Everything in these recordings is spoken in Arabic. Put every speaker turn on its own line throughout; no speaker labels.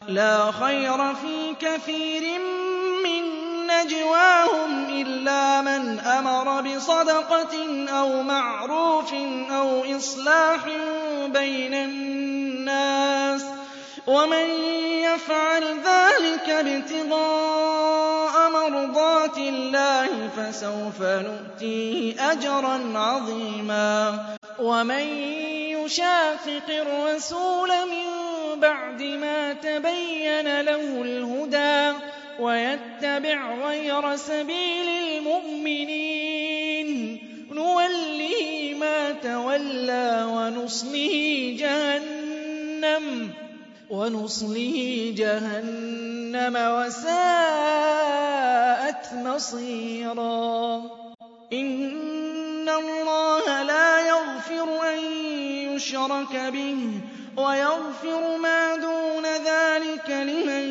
لَا خَيْرَ فِي كَثِيرٍ مِّن نَّجْوَاهُمْ إِلَّا مَنْ أَمَرَ بِصَدَقَةٍ أَوْ مَعْرُوفٍ أَوْ إِصْلَاحٍ بَيْنَ النَّاسِ ۚ وَمَن يَفْعَلْ ذَٰلِكَ ابْتِغَاءَ مَرْضَاتِ اللَّهِ فَسَوْفَ نُؤْتِيهِ أَجْرًا عَظِيمًا. وَمَن يُشَاقِقِ الرَّسُولَ مِن بَعْدِ مَا تَبَيَّنَ لَهُ الْهُدَىٰ وَيَتَّبِعْ غَيْرَ سَبِيلِ الْمُؤْمِنِينَ نُوَلِّهِ مَا تَوَلَّىٰ وَنُصْلِهِ جَهَنَّمَ وَسَاءَتْ مَصِيرًا. إِنَّ اللَّهَ لَا يَغْفِرُ أَن يُشْرَكَ بِهِ وَيَغْفِرُ مَا دُونَ ذَٰلِكَ لِمَن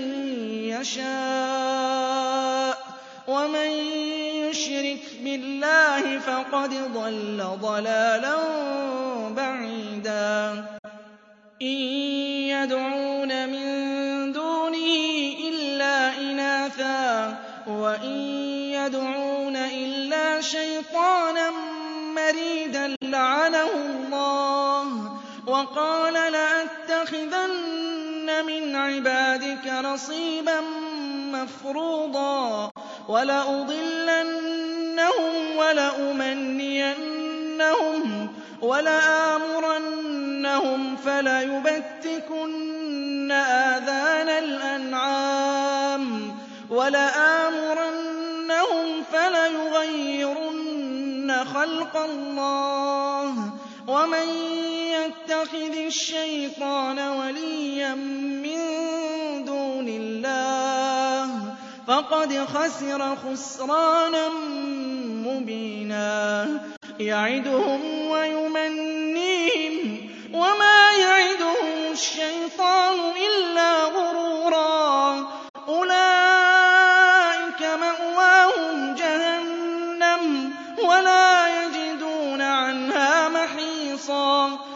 يَشَاءُ ۚ وَمَن يُشْرِكْ بِاللَّهِ فَقَدْ ضَلَّ ضَلَالًا بَعِيدًا. إِن يَدْعُونَ مِن دُونِهِ إِلَّا إِنَاثًا وَإِن يَدْعُونَ إِلَّا شَيْطَانًا مَّرِيدًا لَّعَنَهُ اللَّهُ وَقَالَ لَأَتَّخِذَنَّ مِنْ عِبَادِكَ نَصِيبًا مَّفْرُوضًا وَلَأُضِلَّنَّهُمْ وَلَأُمَنِّيَنَّهُمْ وَلَآمُرَنَّهُمْ فَلَيُبَتِّكُنَّ آذَانَ الْأَنْعَامِ وَلَآمُرَنَّهُمْ فَلَيُغَيِّرُنَّ خَلْقَ اللَّهِ ۚ وَمَن يَتَّخِذِ الشَّيْطَانَ وَلِيًّا مِّن دُونِ اللَّهِ فَقَدْ خَسِرَ خُسْرَانًا مُّبِينًا. يَعِدُهُمْ وَيُمَنِّيهِمْ